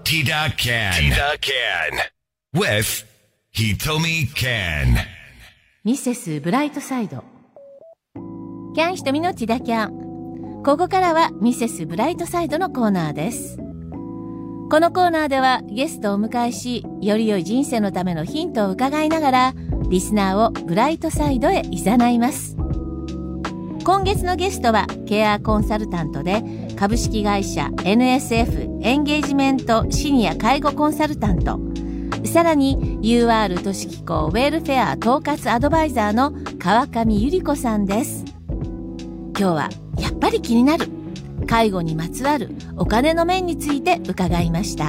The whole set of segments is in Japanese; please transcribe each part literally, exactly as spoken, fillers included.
Tida Can. Tida Can. With Hitomi Can. ミセスブライトサイド。キャンひとみのティダキャン。ここからはミセスブライトサイドのコーナーです。このコーナーではゲストをお迎えし、より良い人生のためのヒントを伺いながら、リスナーをブライトサイドへ誘います。今月のゲストはケアコンサルタントで株式会社 エヌエスエフ エンゲージメントシニア介護コンサルタント、さらに ユーアール 都市機構ウェルフェア統括アドバイザーの川上由里子さんです。今日はやっぱり気になる介護にまつわるお金の面について伺いました。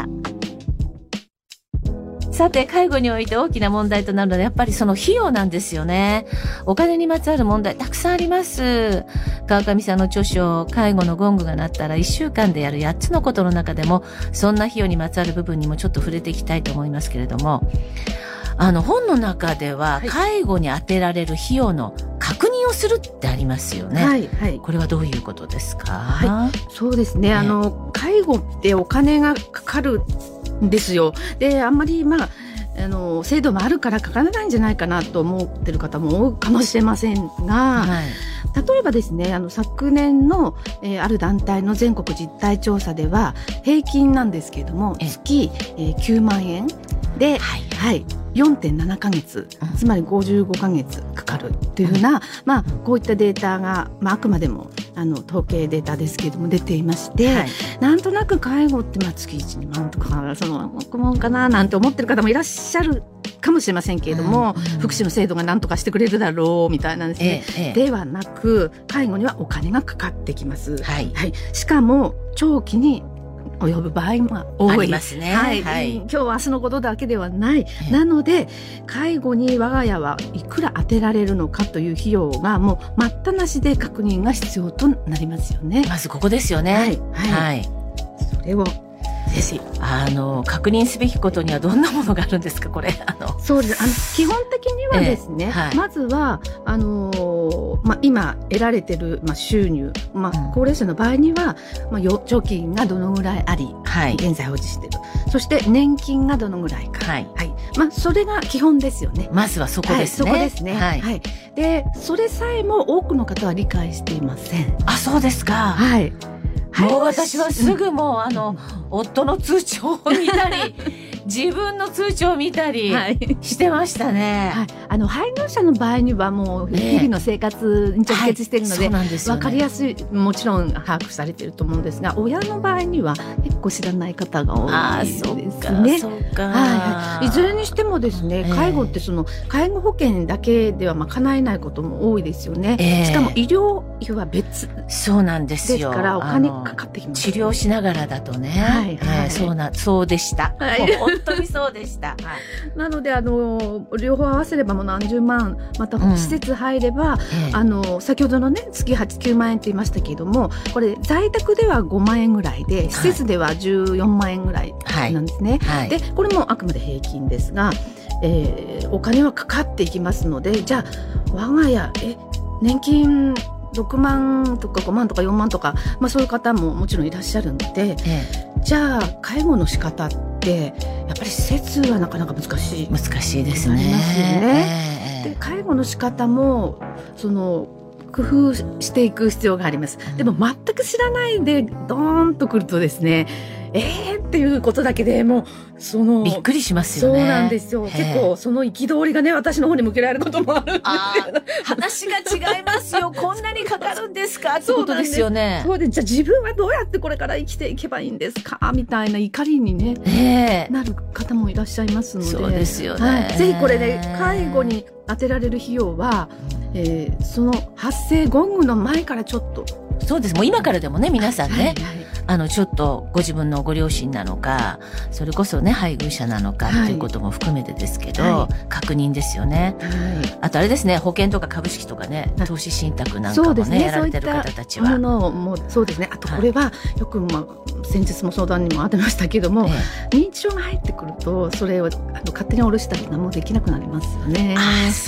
さて、介護において大きな問題となるのはやっぱりその費用なんですよね。お金にまつわる問題たくさんあります。川上さんの著書、介護のゴングが鳴ったらいっしゅうかんでやるやっつのことの中でも、そんな費用にまつわる部分にもちょっと触れていきたいと思いますけれども、あの本の中では介護に充てられる費用の確認をするってありますよね。 はいはい、 これはどういうことですか？ はい、そうですね、あの介護ってお金がかかるんですよ。で、あんまりまああの制度もあるからかからないんじゃないかなと思ってる方も多いかもしれませんが、はい、例えばですね、あの昨年の、えー、ある団体の全国実態調査では平均なんですけれども月、えー、きゅうまんえんで、はいはい、よんてんななかげつ、つまりごじゅうごかげつかかるというふうな、うん、まあ、こういったデータが、まあ、あくまでもあの統計データですけれども出ていまして、はい、なんとなく介護って、まあ、月いち、にまんとかそのもんかななんて思ってる方もいらっしゃるかもしれませんけれども、うんうん、福祉の制度が何とかしてくれるだろうみたいなんですね、ええ、ではなく介護にはお金がかかってきます、はいはい、しかも長期に及ぶ場合も多い、 ありますね、 はいはい、今日は明日のことだけではない、なので介護に我が家はいくら当てられるのかという費用がもう待ったなしで確認が必要となりますよね。 まずここですよね。はい、はいはい、 それをぜひあの確認すべきことにはどんなものがあるんですか？これあのそうです、あの基本的にはですね、えーはい、まずはあのーまあ、今得られている、まあ、収入、まあ、高齢者の場合には、まあ、預金がどのぐらいあり、はい、現在保持している、そして年金がどのぐらいか、はいはい、まあ、それが基本ですよね。 まずはそこですね、 はい、そこですね、はいはい、でそれさえも多くの方は理解していません。 あ、そうですか。はい、もう私はすぐもうあの夫の通帳を見たり自分の通帳を見たりしてましたね、はい、 あの配偶者の場合にはもう日々の生活に直結しているので、はい、でね、分かりやすい、もちろん把握されていると思うんですが、親の場合には結構知らない方が多いですね。 そうか、 はい、いずれにしてもですね、介護ってその介護保険だけではまあ叶えないことも多いですよね、えー、しかも医療費は別そうなんですよ。 ですからお金かかってきます、 治療しながらだとね、はいはい、えー、そうなそうでした、はい、本当にそうでした、はい、 なのであの両方合わせればもう何十万、また施設入れば、うん、ええ、あの先ほどのね月はち、きゅうまんえんって言いましたけれども、これ在宅ではごまんえんぐらいで施設ではじゅうよんまんえんぐらいなんですね、はいはい、でこれもあくまで平均ですが、えー、お金はかかっていきますので、じゃあ我が家え年金ろくまんとかごまんとかよんまんとか、まあ、そういう方ももちろんいらっしゃるので、ええ、じゃあ介護の仕方ってやっぱり施設はなかなか難しい難しいですね。 ありますよね、えー、で介護の仕方もその工夫していく必要があります、うん、でも全く知らないでドーンとくるとですね、えーっていうことだけでもうそのびっくりしますよね。 そうなんですよ。結構その憤りがね私の方に向けられることもあるんですけど、 あ話が違いますよこんなにかかるんですかってことですよね。 そうで、じゃあ自分はどうやってこれから生きていけばいいんですかみたいな怒りに、ね、えー、なる方もいらっしゃいますので、 そうですよね、 はい、ぜひこれね介護に当てられる費用は、えー、その発生ゴングの前からちょっとそうです、もう今からでもね皆さんね、はいはい、あのちょっとご自分のご両親なのかそれこそね配偶者なのかっていうことも含めてですけど、はい、確認ですよね、はい、あとあれですね、保険とか株式とかね投資信託なんかも ね, ねやられてる方たちはそうものもそうですね。あとこれは、はい、よく、まあ、先日も相談にもありましたけども、ええ、認知症が入ってくるとそれをあの勝手に下ろしたり何もできなくなりますよね。 あ、そう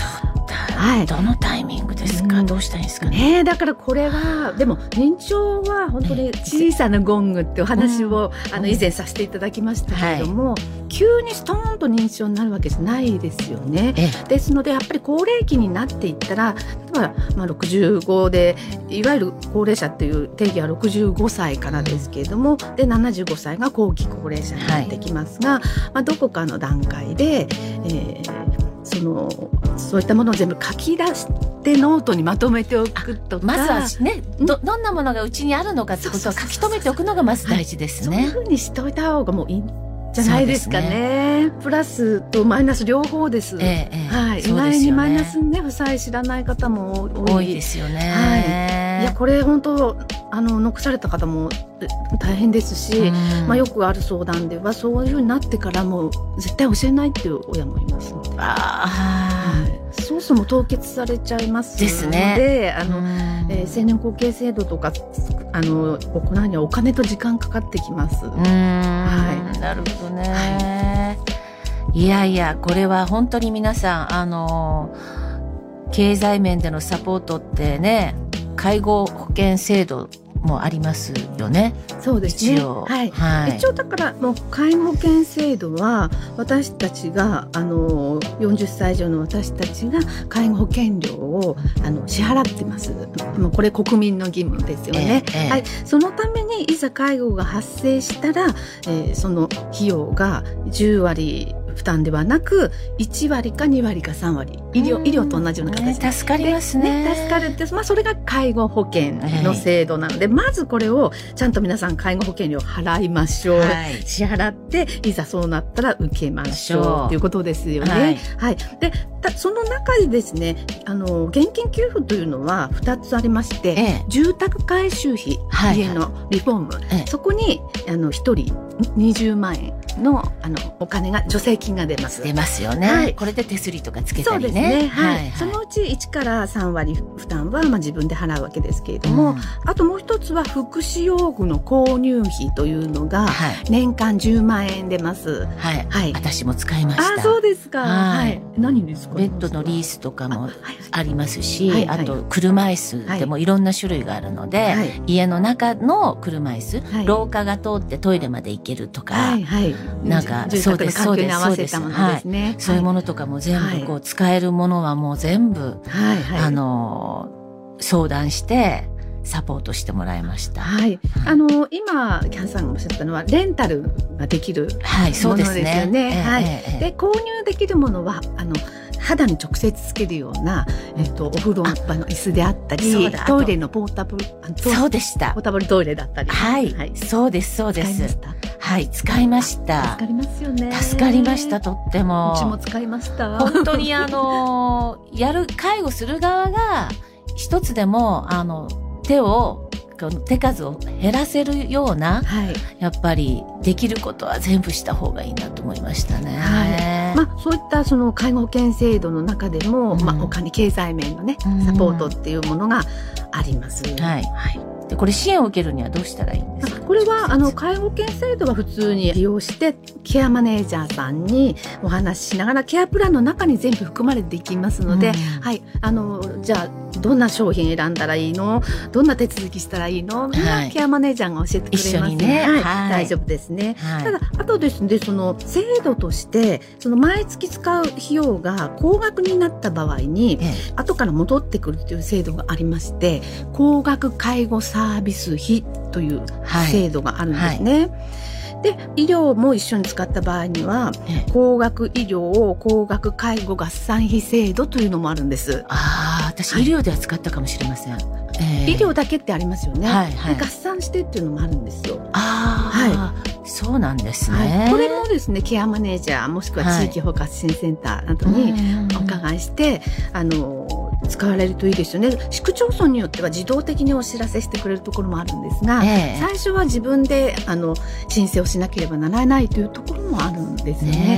はい、 どのタイミングですか、うん、どうしたらいいんですかね。 ね、だからこれはでも認知症は本当に小さなゴングってお話を、うん、あの以前させていただきましたけれども、はい、急にストーンと認知症になるわけじゃないですよね。ですのでやっぱり高齢期になっていったら、例えば、まあ、ろくじゅうごでいわゆる高齢者っていう定義はろくじゅうごさいからですけれども、でななじゅうごさいが後期高齢者になってきますが、はい、まあ、どこかの段階で、えー、そのそういったものを全部書き出してノートにまとめておくとか、 まずはね、ど, どんなものがうちにあるのかってことを書き留めておくのがまず大事ですね。 はい、そういうふうにしておいた方がもういいじゃないですか ね, ねプラスとマイナス両方です、ええはい、意外にマイナスね負債知らない方も多 い, 多いですよね、 はい、いやこれ本当あの残された方も大変ですし、うんまあ、よくある相談ではそういう風になってからもう絶対教えないっていう親もいますので、あ、はい、そもそも凍結されちゃいますの で, ですね、 あの、えー、成年後継制度とかあの行うにはお金と時間かかってきます。うん、 はい、なるほどね、はい、いやいやこれは本当に皆さんあの経済面でのサポートってね、介護保険制度もありますよね。 そうですね。 一応、 はいはい、一応だからもう介護保険制度は私たちがあのよんじゅっさい以上の私たちが介護保険料をあの支払ってます。もうこれ国民の義務ですよね。えーえーはい、そのためにいざ介護が発生したら、えー、その費用がじゅうわり負担ではなくいちわりかにわりかさんわり、医療、医療と同じような形で、 ね、助かりますね。 ね助かるって、まあ、それが介護保険の制度なので、はい、まずこれをちゃんと皆さん介護保険料払いましょう、はい、支払っていざそうなったら受けましょうということですよね。はい、はい、でその中でですね、あの現金給付というのはふたつありまして、ええ、住宅改修費、はい、家のリフォーム、ええ、そこにあのひとりにじゅうまんえん の, あのお金が助成金が出ます。 出ますよね、はい、これで手すりとかつけたりね。 そうですね、はいはいはい、そのうちいちからさんわり負担は、まあ、自分で払うわけですけれども、うん、あともう一つは福祉用具の購入費というのが年間じゅうまんえん出ます。 はいはい、私も使いました。 あ、そうですか、はいはい、何ですか。 ベッドのリースとかもありますし、あ、はいはい、あと車椅子でもいろんな種類があるので、はい、家の中の車椅子、はい、廊下が通ってトイレまで行けるとか、はいはい、なんかそうですそうですそうです、はい、そういうものとかも全部こう使えるものはもう全部、はいはい、あの相談してサポートしてもらいました。 はい、あの今キャンさんがおっしゃったのはレンタルができるものですよね。はい、そうですね。はい、えー、で購入できるものはあの肌に直接つけるような、えっと、お風呂場の椅子であったり、トイレのポータブル、 そうでした。 ポータブルトイレだったり。 はい。はい、そうです、そうです。使いました。はい、使いました。 助かりますよね。 助かりました、とっても。 うちも使いました。 本当にあの、やる、介護する側が、一つでも、あの、手を、手数を減らせるような、はい、やっぱりできることは全部した方がいいなと思いましたね。 はい、まあ、そういったその介護保険制度の中でも、うん、まあ、他に経済面のね、サポートっていうものがあります。うん、はい。はい。で、これ支援を受けるにはどうしたらいいんですか？これはあの介護保険制度は普通に利用してケアマネージャーさんにお話ししながらケアプランの中に全部含まれていきますので、うん、はい、あのじゃあどんな商品選んだらいいの、どんな手続きしたらいいの、みんなケアマネージャーが教えてくれますので、ね、はいはい、大丈夫ですね。はい、ただあとですね、その制度としてその毎月使う費用が高額になった場合に、ええ、後から戻ってくるという制度がありまして、高額介護サービス費という制度があるんですね。はいはい、で医療も一緒に使った場合には、ええ、高額医療高額介護合算費制度というのもあるんです。 ああ、私医療では使ったかもしれません。はい、 えー、医療だけってありますよね。はいはい、で合算してっていうのもあるんですよ。 ああ、はい、そうなんですね。はい、 これもですね、ケアマネージャーもしくは地域包括支援センターなどにお伺いして、はい、あの使われるといいですよね。市区町村によっては自動的にお知らせしてくれるところもあるんですが、えー、最初は自分であの申請をしなければならないというところもあるんですよね。ね、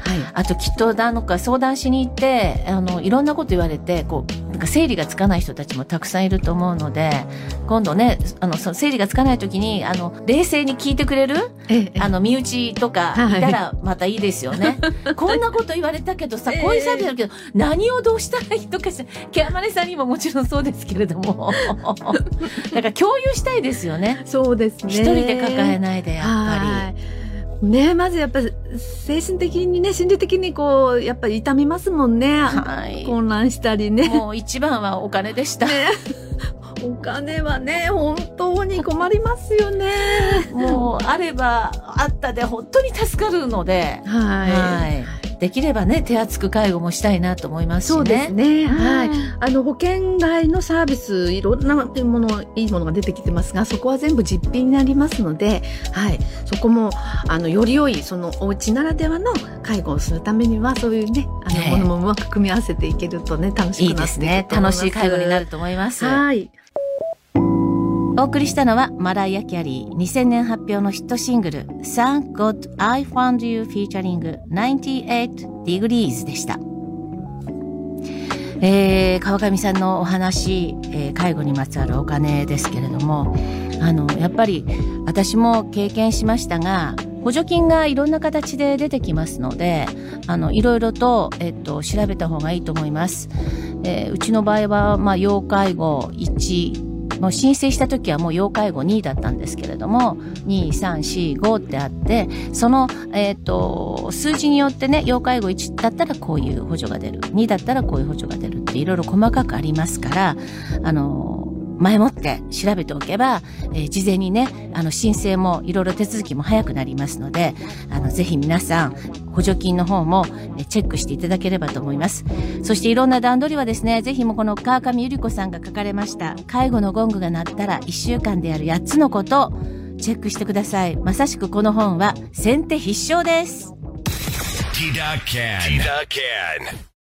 あときっとなんか相談しに行って、あの、いろんなこと言われて、こう、なんか整理がつかない人たちもたくさんいると思うので、今度ね、あの、その整理がつかない時に、あの、冷静に聞いてくれる、 ええ、 あの、身内とかいたらまたいいですよね。はい、こんなこと言われたけどさ、こういうサービスあるけど、えー、何をどうしたらいいとかして、ケアマネさんにももちろんそうですけれども、だから共有したいですよね。 そうですね。 一人で抱えないで、やっぱり。ね、まずやっぱり精神的にね、心理的にこう、やっぱり痛みますもんね。はい。混乱したりね。 もう一番はお金でした。ね、 お金はね、本当に困りますよね。 もう、あればあったで本当に助かるので。はい。はい。できればね、手厚く介護もしたいなと思いますしね。 そうですね。はい。あの、保険外のサービス、いろんなもの、いいものが出てきてますが、そこは全部実費になりますので、はい。そこも、あの、より良い、その、お家ならではの介護をするためには、そういうね、あの、ものもうまく組み合わせていけるとね、楽しくなっていくと思います。いいですね。 楽しい介護になると思います。 はい。 お送りしたのはマライア・キャリーにせんねん発表のヒットシングル Thank God I Found You Featuring きゅうじゅうはち Degrees でした。えー、川上さんのお話、えー、介護にまつわるお金ですけれども、あの、やっぱり私も経験しましたが、補助金がいろんな形で出てきますので、あの、いろいろと、えっと、調べた方がいいと思います。えー、うちの場合は、まあ、要介護いち、もう申請した時はもう要介護にだったんですけれども、に、さん、よん、ごってあって、その、えっと、数字によってね、要介護いちだったらこういう補助が出る。にだったらこういう補助が出るっていろいろ細かくありますから、あの、前もって調べておけば、えー、事前にね、あの、申請もいろいろ手続きも早くなりますので、あの、ぜひ皆さん、補助金の方もチェックしていただければと思います。そしていろんな段取りはですね、ぜひもこの川上ゆり子さんが書かれました、介護のゴングが鳴ったらいっしゅうかんでやるやっつのこと、チェックしてください。まさしくこの本は先手必勝です。ティダキャン。ティダキャン。